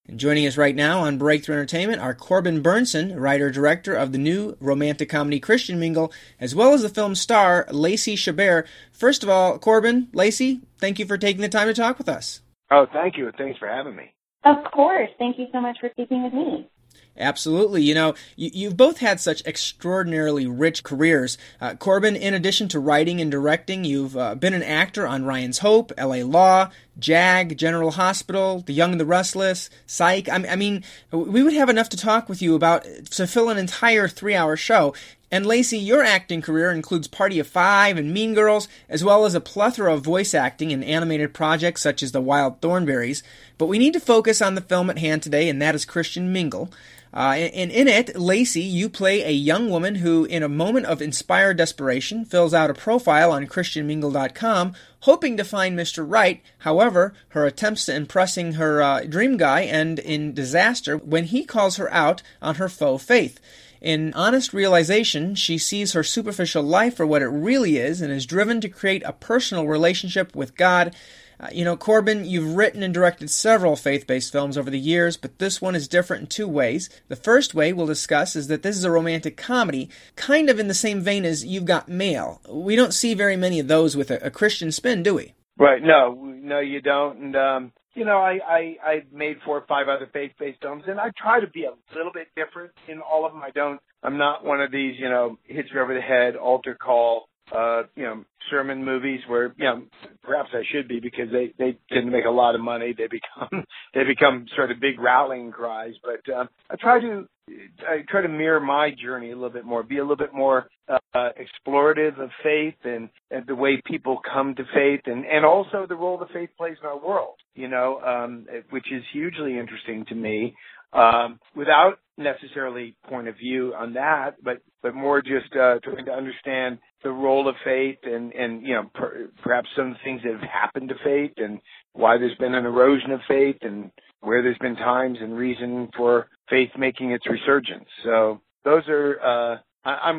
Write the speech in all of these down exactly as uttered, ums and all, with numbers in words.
And joining us right now on Breakthrough Entertainment are Corbin Bernsen, writer-director of the new romantic comedy Christian Mingle, as well as the film's star, Lacey Chabert. First of all, Corbin, Lacey, thank you for taking the time to talk with us. Oh, thank you. Thanks for having me. Of course. Thank you so much for speaking with me. Absolutely. You know, you, you've both had such extraordinarily rich careers. Uh, Corbin, in addition to writing and directing, you've uh, been an actor on Ryan's Hope, L A Law, JAG, General Hospital, The Young and the Restless, Psych. I, I mean, we would have enough to talk with you about to fill an entire three-hour show. And Lacey, your acting career includes Party of Five and Mean Girls, as well as a plethora of voice acting in animated projects such as The Wild Thornberrys. But we need to focus on the film at hand today, and that is Christian Mingle. Uh, and in it, Lacey, you play a young woman who, in a moment of inspired desperation, fills out a profile on Christian Mingle dot com, hoping to find Mister Right. However, her attempts at impressing her uh, dream guy end in disaster when he calls her out on her faux faith. In honest realization, she sees her superficial life for what it really is and is driven to create a personal relationship with God. Uh, you know, Corbin, you've written and directed several faith-based films over the years, but this one is different in two ways. The first way we'll discuss is that this is a romantic comedy, kind of in the same vein as You've Got Mail. We don't see very many of those with a, a Christian spin, do we? Right. No, no, you don't. And, um, you know, I, I, I made four or five other faith-based films, and I try to be a little bit different in all of them. I don't, I'm not one of these, you know, hits you over the head, altar call, uh, you know, sermon movies where, you know, perhaps I should be because they, they tend to make a lot of money. They become, they become sort of big rallying cries. But, um, I try to, I try to mirror my journey a little bit more, be a little bit more, uh, explorative of faith and, and the way people come to faith and, and also the role the faith plays in our world, you know, um, which is hugely interesting to me. Um, without necessarily point of view on that, but, but more just, uh, trying to understand the role of faith and, and, you know, per, perhaps some things that have happened to faith and why there's been an erosion of faith and where there's been times and reason for faith making its resurgence. So those are, uh, I, I'm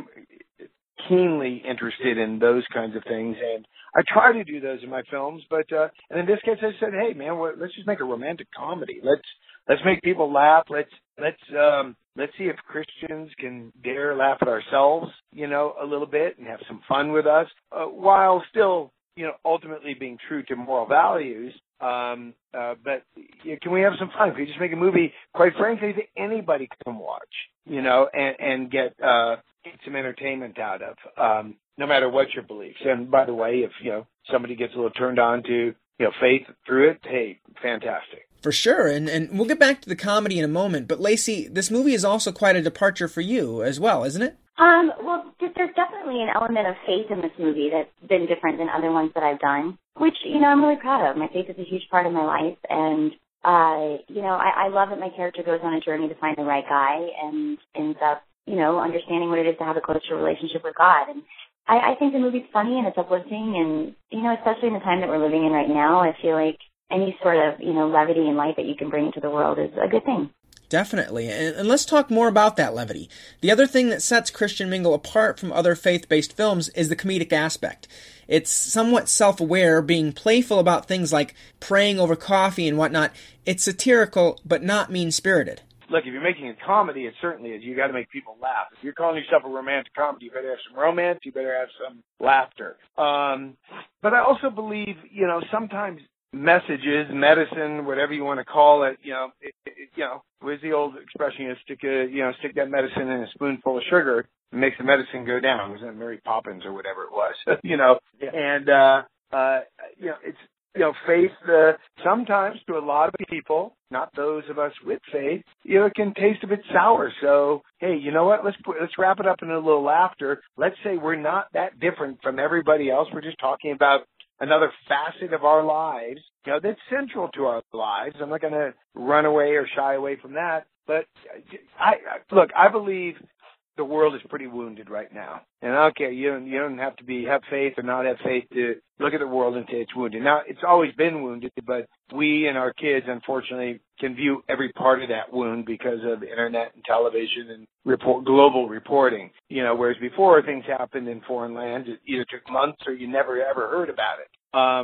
keenly interested in those kinds of things. And I try to do those in my films, but, uh, and in this case I said, hey man, well, let's just make a romantic comedy. Let's, let's make people laugh. Let's, let's, um, let's see if Christians can dare laugh at ourselves, you know, a little bit and have some fun with us, uh, while still, you know, ultimately being true to moral values. Um, uh, but you know, can we have some fun? Can we just make a movie, quite frankly, that anybody can watch, you know, and, and get, uh, get some entertainment out of, um, no matter what your beliefs. And by the way, if, you know, somebody gets a little turned on to, you know, faith through it, hey, fantastic. For sure, and, and we'll get back to the comedy in a moment, but Lacey, this movie is also quite a departure for you as well, isn't it? Um, well, there's definitely an element of faith in this movie that's been different than other ones that I've done, which, you know, I'm really proud of. My faith is a huge part of my life, and, uh, you know, I, I love that my character goes on a journey to find the right guy and ends up, you know, understanding what it is to have a closer relationship with God. And I, I think the movie's funny and it's uplifting, and, you know, especially in the time that we're living in right now, I feel like any sort of, you know, levity and light that you can bring to the world is a good thing. Definitely. And, and let's talk more about that levity. The other thing that sets Christian Mingle apart from other faith-based films is the comedic aspect. It's somewhat self-aware, being playful about things like praying over coffee and whatnot. It's satirical, but not mean-spirited. Look, if you're making a comedy, it certainly is. You got to make people laugh. If you're calling yourself a romantic comedy, you better have some romance. You better have some laughter. Um, but I also believe, you know, sometimes messages, medicine, whatever you want to call it, you know, it, it, you know, where's the old expression? You know, stick a, you know, stick that medicine in a spoonful of sugar, it makes the medicine go down. Was that Mary Poppins or whatever it was? you know, and uh, uh, you know, it's you know, faith. Uh, sometimes to a lot of people, not those of us with faith, you know, it can taste a bit sour. So, hey, you know what? Let's put, let's wrap it up in a little laughter. Let's say we're not that different from everybody else. We're just talking about another facet of our lives, you know, that's central to our lives. I'm not going to run away or shy away from that. But I, I look, I believe the world is pretty wounded right now. And okay, you don't, you don't have to be, have faith or not have faith to look at the world and say it's wounded. Now, it's always been wounded, but we and our kids, unfortunately, can view every part of that wound because of internet and television and report, global reporting. You know, whereas before things happened in foreign lands, it either took months or you never ever heard about it. Um,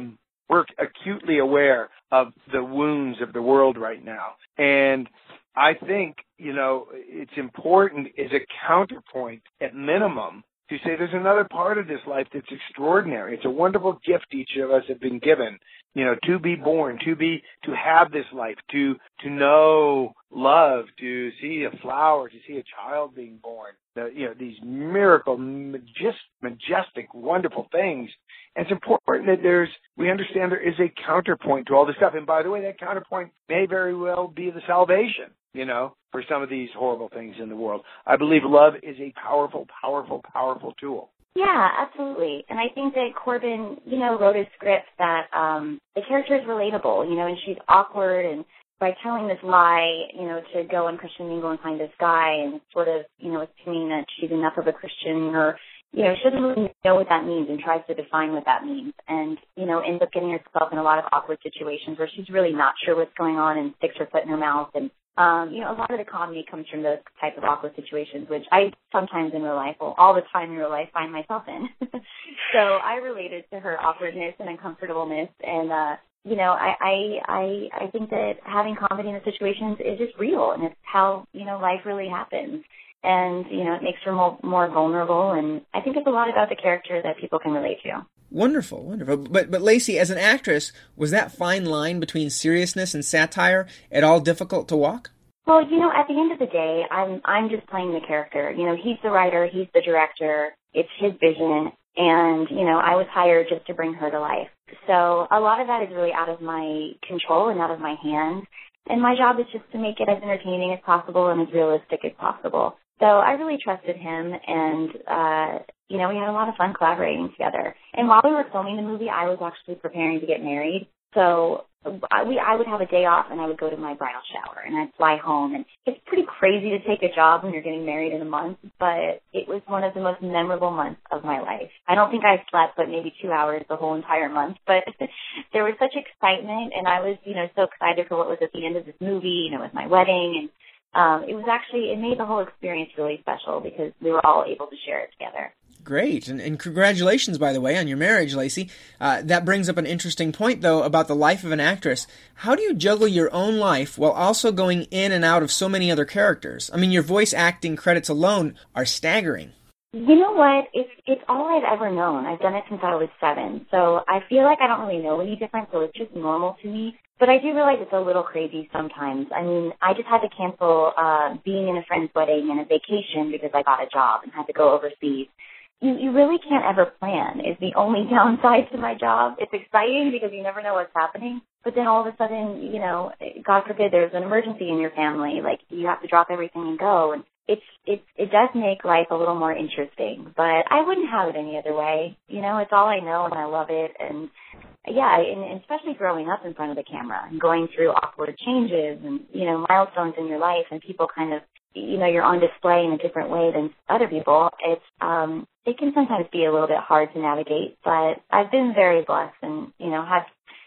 we're acutely aware of the wounds of the world right now. And I think, you know, it's important as a counterpoint at minimum to say there's another part of this life that's extraordinary. It's a wonderful gift each of us have been given, you know, to be born, to be, to have this life, to, to know love, to see a flower, to see a child being born, the, you know, these miracle, majestic, majestic, wonderful things. And it's important that there's, we understand there is a counterpoint to all this stuff. And by the way, that counterpoint may very well be the salvation, you know, for some of these horrible things in the world. I believe love is a powerful, powerful, powerful tool. Yeah, absolutely. And I think that Corbin, you know, wrote a script that um, the character is relatable, you know, and she's awkward, and by telling this lie, you know, to go and Christian mingle and find this guy and sort of, you know, assuming that she's enough of a Christian, or, you know, she doesn't really know what that means and tries to define what that means, and, you know, ends up getting herself in a lot of awkward situations where she's really not sure what's going on and sticks her foot in her mouth. And Um, you know, a lot of the comedy comes from those type of awkward situations, which I sometimes in real life, well, all the time in real life, find myself in. So I related to her awkwardness and uncomfortableness, and uh, you know, I, I I I think that having comedy in the situations is just real, and it's how, you know, life really happens, and you know, it makes her more, more vulnerable, and I think it's a lot about the character that people can relate to. Wonderful, wonderful. But but Lacey, as an actress, was that fine line between seriousness and satire at all difficult to walk? Well, you know, at the end of the day, I'm I'm just playing the character. You know, he's the writer, he's the director, it's his vision, and, you know, I was hired just to bring her to life. So a lot of that is really out of my control and out of my hands, and my job is just to make it as entertaining as possible and as realistic as possible. So I really trusted him, and, uh, you know, we had a lot of fun collaborating together. And while we were filming the movie, I was actually preparing to get married. So I, we, I would have a day off, and I would go to my bridal shower, and I'd fly home. And it's pretty crazy to take a job when you're getting married in a month, but it was one of the most memorable months of my life. I don't think I slept but maybe two hours the whole entire month, but there was such excitement, and I was, you know, so excited for what was at the end of this movie, you know, with my wedding. And um, it was actually, it made the whole experience really special because we were all able to share it together. Great. And, and congratulations, by the way, on your marriage, Lacey. Uh, that brings up an interesting point, though, about the life of an actress. How do you juggle your own life while also going in and out of so many other characters? I mean, your voice acting credits alone are staggering. You know what? It's, it's all I've ever known. I've done it since I was seven. So I feel like I don't really know any different, so it's just normal to me. But I do realize it's a little crazy sometimes. I mean, I just had to cancel uh, being in a friend's wedding and a vacation because I got a job and had to go overseas. You, you really can't ever plan is the only downside to my job. It's exciting because you never know what's happening. But then all of a sudden, you know, God forbid there's an emergency in your family. Like, you have to drop everything and go. And it's, it's, it does make life a little more interesting. But I wouldn't have it any other way. You know, it's all I know and I love it. And, yeah, and, and especially growing up in front of the camera and going through awkward changes and, you know, milestones in your life, and people kind of, you know, you're on display in a different way than other people. It's, um, it can sometimes be a little bit hard to navigate, but I've been very blessed and, you know, had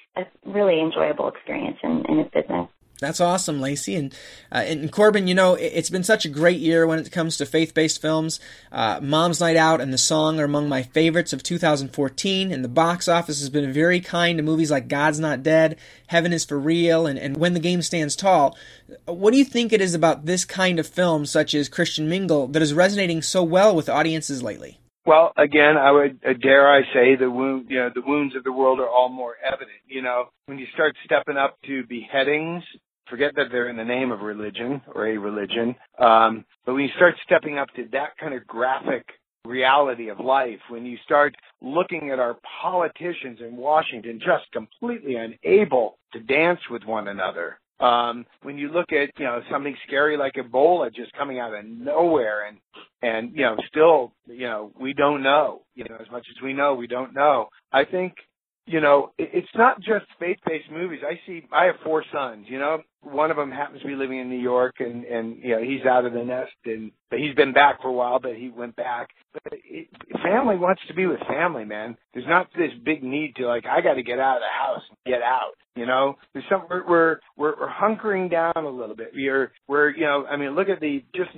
a really enjoyable experience in, in this business. That's awesome, Lacey. And, uh, and Corbin, you know, it's been such a great year when it comes to faith-based films. Uh, Mom's Night Out and The Song are among my favorites of two thousand fourteen, and the box office has been very kind to movies like God's Not Dead, Heaven is for Real, and, and When the Game Stands Tall. What do you think it is about this kind of film, such as Christian Mingle, that is resonating so well with audiences lately? Well, again, I would uh, dare I say the wound, you know, the wounds of the world are all more evident. You know, when you start stepping up to beheadings, forget that they're in the name of religion or a religion, um, but when you start stepping up to that kind of graphic reality of life, when you start looking at our politicians in Washington just completely unable to dance with one another. Um, when you look at, you know, something scary like Ebola just coming out of nowhere, and, and, you know, still, you know, we don't know, you know, as much as we know, we don't know. I think, you know, it, it's not just faith-based movies. I see, I have four sons, you know, one of them happens to be living in New York, and, and, you know, he's out of the nest, and, but he's been back for a while, but he went back. But it, family wants to be with family, man. There's not this big need to, like, I got to get out of the house and get out. You know, there's some, we're, we're, we're hunkering down a little bit. We're, we're, you know, I mean, look at the, just the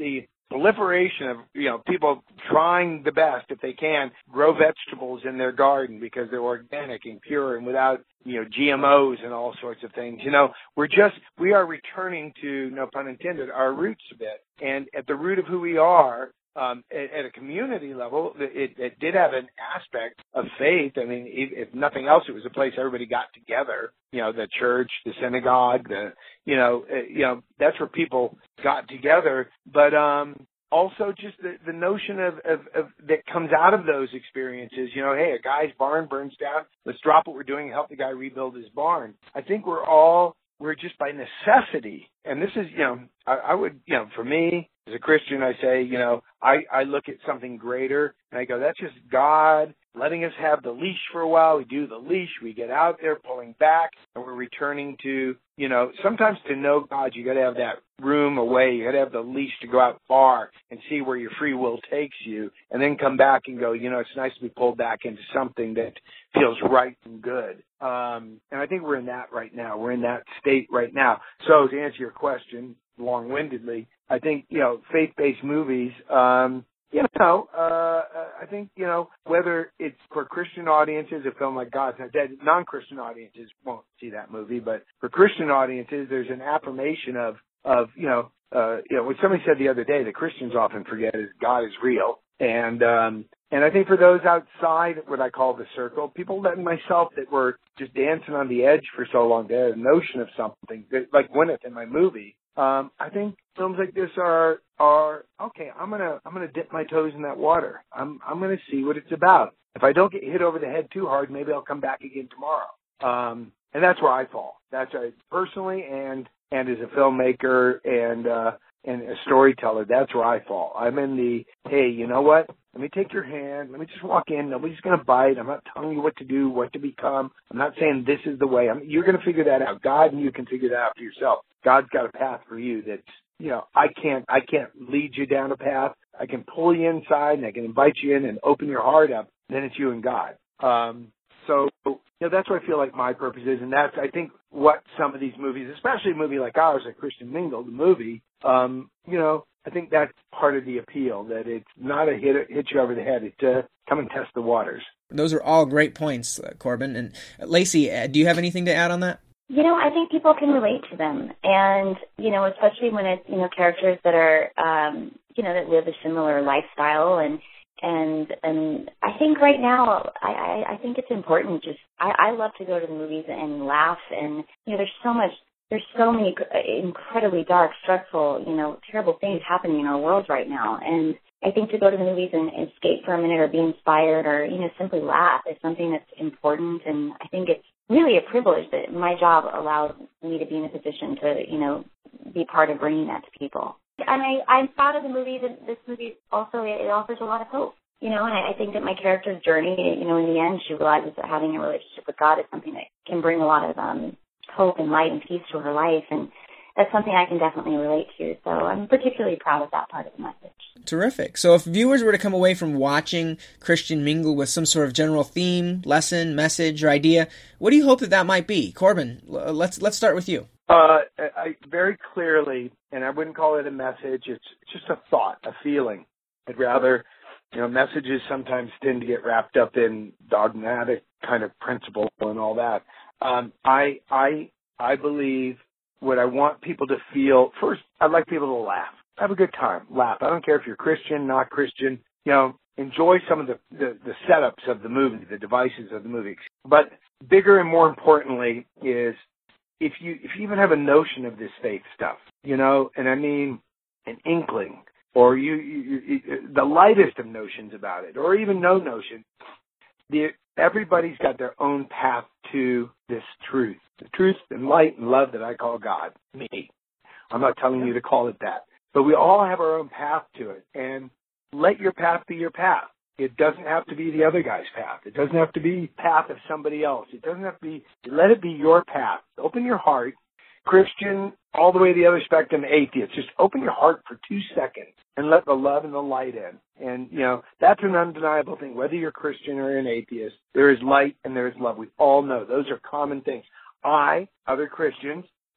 proliferation of, you know, people trying the best, if they can, grow vegetables in their garden because they're organic and pure and without, you know, G M Os and all sorts of things. You know, we're just, we are returning to, no pun intended, our roots a bit. And at the root of who we are, Um, at, at a community level, it, it did have an aspect of faith. I mean, if, if nothing else, it was a place everybody got together. You know, the church, the synagogue, the, you know, uh, you know, that's where people got together. But um, also just the, the notion of, of, of that comes out of those experiences. You know, hey, a guy's barn burns down. Let's drop what we're doing and help the guy rebuild his barn. I think we're all, we're just by necessity. And this is, you know, I, I would, you know, for me, as a Christian, I say, you know, I, I look at something greater, and I go, that's just God letting us have the leash for a while. We do the leash. We get out there pulling back, and we're returning to, you know, sometimes to know God, you got to have that room away. You got to have the leash to go out far and see where your free will takes you, and then come back and go, you know, it's nice to be pulled back into something that feels right and good. Um, and I think we're in that right now. We're in that state right now. So to answer your question long-windedly, I think, you know, faith-based movies, um, you know, uh, I think, you know, whether it's for Christian audiences, a film like God's Not Dead, non-Christian audiences won't see that movie, but for Christian audiences, there's an affirmation of, of, you know, uh, you know, what somebody said the other day that Christians often forget is God is real. And, um, and I think for those outside what I call the circle, people like myself that were just dancing on the edge for so long, they had a notion of something that, like Gwyneth in my movie. Um, I think films like this are, are, okay, I'm going to, I'm going to dip my toes in that water. I'm, I'm going to see what it's about. If I don't get hit over the head too hard, maybe I'll come back again tomorrow. Um, and that's where I fall. That's right. Personally and, and as a filmmaker and, uh, and a storyteller, that's where I fall. I'm in the, hey, you know what? Let me take your hand. Let me just walk in. Nobody's going to bite. I'm not telling you what to do, what to become. I'm not saying this is the way. I'm, you're going to figure that out. God and you can figure that out for yourself. God's got a path for you that's, you know, I can't, I can't lead you down a path. I can pull you inside and I can invite you in and open your heart up. Then it's you and God. Um, so, you know, that's what I feel like my purpose is. And that's, I think, what some of these movies, especially a movie like ours, like Christian Mingle, the movie, um, you know, I think that's part of the appeal, that it's not a hit, hit you over the head. It's to come and test the waters. Those are all great points, uh, Corbin. And uh, Lacey, uh, do you have anything to add on that? You know, I think people can relate to them. And, you know, especially when it's, you know, characters that are, um, you know, that live a similar lifestyle. And, and, and I think right now, I, I, I think it's important just, I, I love to go to the movies and laugh. And, you know, there's so much, there's so many incredibly dark, stressful, you know, terrible things happening in our world right now. And I think to go to the movies and escape for a minute or be inspired or, you know, simply laugh is something that's important. And I think it's really a privilege that my job allows me to be in a position to, you know, be part of bringing that to people. And I, I'm proud of the movie. That this movie also, it offers a lot of hope, you know, and I, I think that my character's journey, you know, in the end, she realizes that having a relationship with God is something that can bring a lot of um, hope and light and peace to her life. And that's something I can definitely relate to. So I'm particularly proud of that part of the message. Terrific. So if viewers were to come away from watching Christian Mingle with some sort of general theme, lesson, message, or idea, what do you hope that that might be? Corbin, let's let's start with you. Uh, I, very clearly, and I wouldn't call it a message, it's just a thought, a feeling. I'd rather, you know, messages sometimes tend to get wrapped up in dogmatic kind of principle and all that. Um, I, I, I believe what I want people to feel, first, I'd like people to laugh. Have a good time. Laugh. I don't care if you're Christian, not Christian. You know, enjoy some of the, the, the setups of the movie, the devices of the movie. But bigger and more importantly is if you if you even have a notion of this faith stuff, you know, and I mean an inkling, or you, you, you the lightest of notions about it, or even no notion, the, everybody's got their own path to this truth, the truth and light and love that I call God, me. I'm not telling you to call it that. But we all have our own path to it, and let your path be your path. It doesn't have to be the other guy's path. It doesn't have to be the path of somebody else. It doesn't have to be, let it be your path. Open your heart. Christian, all the way to the other spectrum, atheist. Just open your heart for two seconds and let the love and the light in. And, you know, that's an undeniable thing. Whether you're Christian or an atheist, there is light and there is love. We all know those are common things. I, other Christians,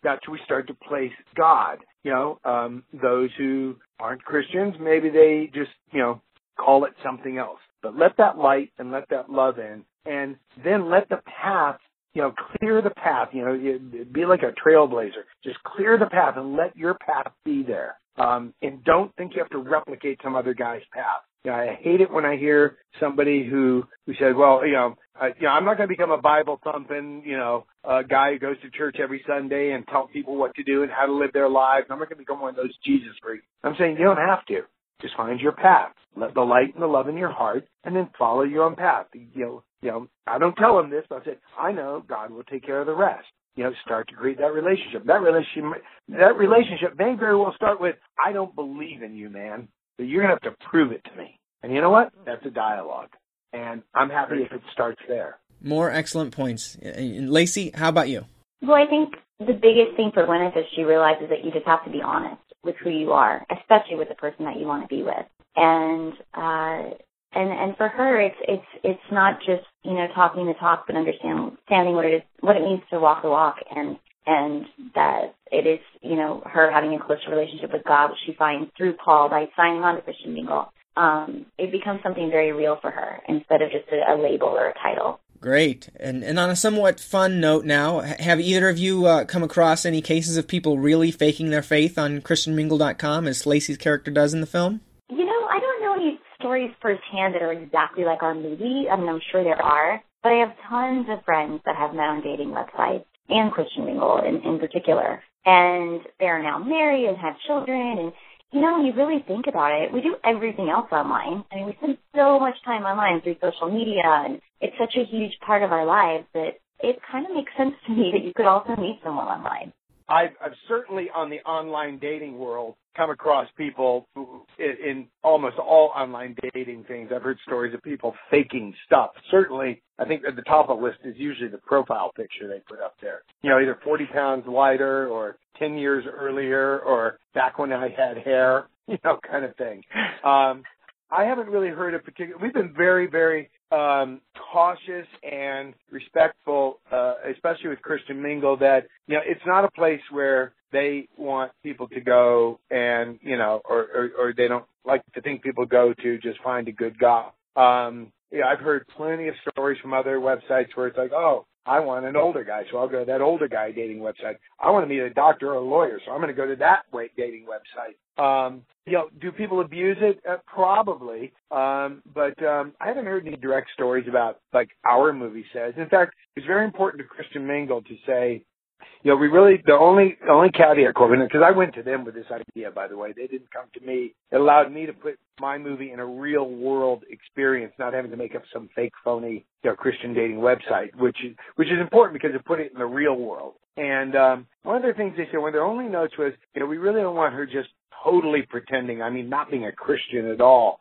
that's where we start to place God. You know, um, those who aren't Christians, maybe they just, you know, call it something else. But let that light and let that love in, and then let the path, you know, clear the path. You know, you, be like a trailblazer. Just clear the path and let your path be there. Um, and don't think you have to replicate some other guy's path. You know, I hate it when I hear somebody who, who said, well, you know, uh, you know, I'm not going to become a Bible thumping, you know, uh, guy who goes to church every Sunday and tell people what to do and how to live their lives. I'm not going to become one of those Jesus freaks. I'm saying you don't have to. Just find your path. Let the light and the love in your heart, and then follow your own path. You know, you know. I don't tell them this, but I say, I know God will take care of the rest. You know, start to create that relationship. That relationship, that relationship may very well start with, I don't believe in you, man, but you're going to have to prove it to me. And you know what? That's a dialogue. And I'm happy if it starts there. More excellent points. And Lacey, how about you? Well, I think the biggest thing for Gwyneth is she realizes that you just have to be honest with who you are, especially with the person that you want to be with. And uh, and and for her, it's it's it's not just, you know, talking the talk, but understand, understanding what it is, what it means to walk the walk, and and that it is, you know, her having a closer relationship with God, which she finds through Paul by signing on to Christian Mingle. Um, it becomes something very real for her instead of just a, a label or a title. Great. And and on a somewhat fun note now, have either of you uh, come across any cases of people really faking their faith on Christian Mingle dot com, as Lacey's character does in the film? You know, I don't know any stories firsthand that are exactly like our movie. I mean, I'm sure there are, but I have tons of friends that have met on dating websites, and Christian Mingle in, in particular. And they are now married and have children, and you know, when you really think about it, we do everything else online. I mean, we spend so much time online through social media, and it's such a huge part of our lives that it kind of makes sense to me that you could also meet someone online. I've, I've certainly, on the online dating world, come across people who, in, in almost all online dating things, I've heard stories of people faking stuff. Certainly, I think at the top of the list is usually the profile picture they put up there. You know, either forty pounds lighter or ten years earlier or back when I had hair, you know, kind of thing. Um, I haven't really heard of particular. We've been very, very um, cautious and respectful, uh, especially with Christian Mingle, that, you know, it's not a place where they want people to go and, you know, or, or, or they don't like to think people go to just find a good guy. Um, yeah, I've heard plenty of stories from other websites where it's like, oh, I want an older guy, so I'll go to that older guy dating website. I want to meet a doctor or a lawyer, so I'm going to go to that dating website. Um, you know, do people abuse it? Uh, probably. Um, but um, I haven't heard any direct stories about, like, our movie says. In fact, it's very important to Christian Mingle to say, you know, we really, the only the only caveat, Corbin, because I went to them with this idea, by the way. They didn't come to me. It allowed me to put my movie in a real-world experience, not having to make up some fake, phony, you know, Christian dating website, which is, which is important because it put it in the real world. And um, one of the things they said, one of their only notes was, you know, we really don't want her just totally pretending, I mean, not being a Christian at all.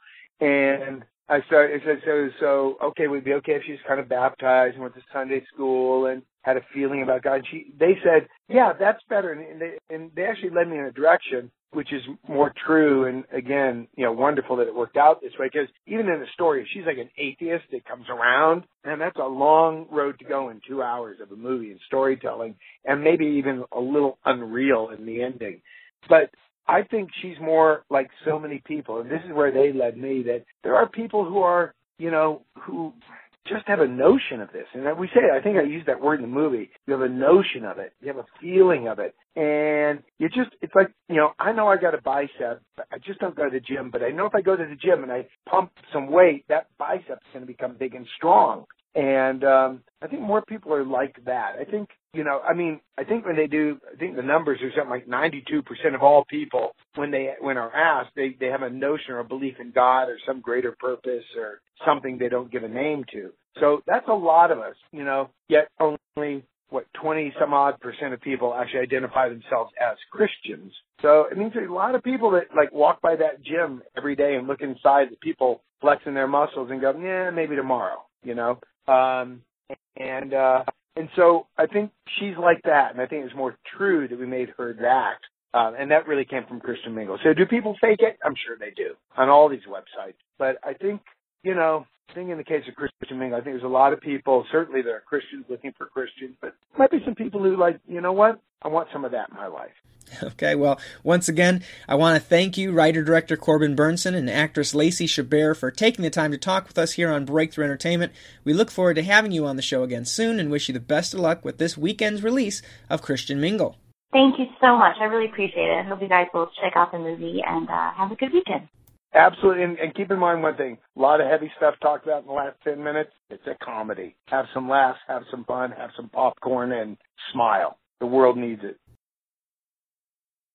And I started, I said, so, so, okay, would it be okay if she's kind of baptized and went to Sunday school and had a feeling about God? She, they said, yeah, that's better. And they, and they actually led me in a direction which is more true. And again, you know, wonderful that it worked out this way, because even in the story, if she's like an atheist that comes around, and that's a long road to go in two hours of a movie and storytelling, and maybe even a little unreal in the ending. But I think she's more like so many people, and this is where they led me, that there are people who are, you know, who just have a notion of this. And we say, I think I used that word in the movie, you have a notion of it, you have a feeling of it. And you just, it's like, you know, I know I got a bicep, but I just don't go to the gym, but I know if I go to the gym and I pump some weight, that bicep's going to become big and strong. And um, I think more people are like that. I think, you know, I mean, I think when they do, I think the numbers are something like ninety-two percent of all people, when they when are asked, they, they have a notion or a belief in God or some greater purpose or something they don't give a name to. So that's a lot of us, you know, yet only, what, twenty some odd percent of people actually identify themselves as Christians. So it means there's a lot of people that, like, walk by that gym every day and look inside the people flexing their muscles and go, yeah, maybe tomorrow, you know. Um, and, uh, and so I think she's like that. And I think it's more true that we made her that. Um, and that really came from Christian Mingle. So do people fake it? I'm sure they do on all these websites. But I think you know, I think in the case of Christian Mingle, I think there's a lot of people, certainly there are Christians looking for Christians, but might be some people who like, you know what, I want some of that in my life. Okay, well, once again, I want to thank you, writer-director Corbin Bernsen and actress Lacey Chabert, for taking the time to talk with us here on Breakthrough Entertainment. We look forward to having you on the show again soon and wish you the best of luck with this weekend's release of Christian Mingle. Thank you so much. I really appreciate it. I hope you guys will check out the movie and uh, have a good weekend. Absolutely, and, and keep in mind one thing, a lot of heavy stuff talked about in the last ten minutes. It's a comedy. Have some laughs, have some fun, have some popcorn, and smile. The world needs it.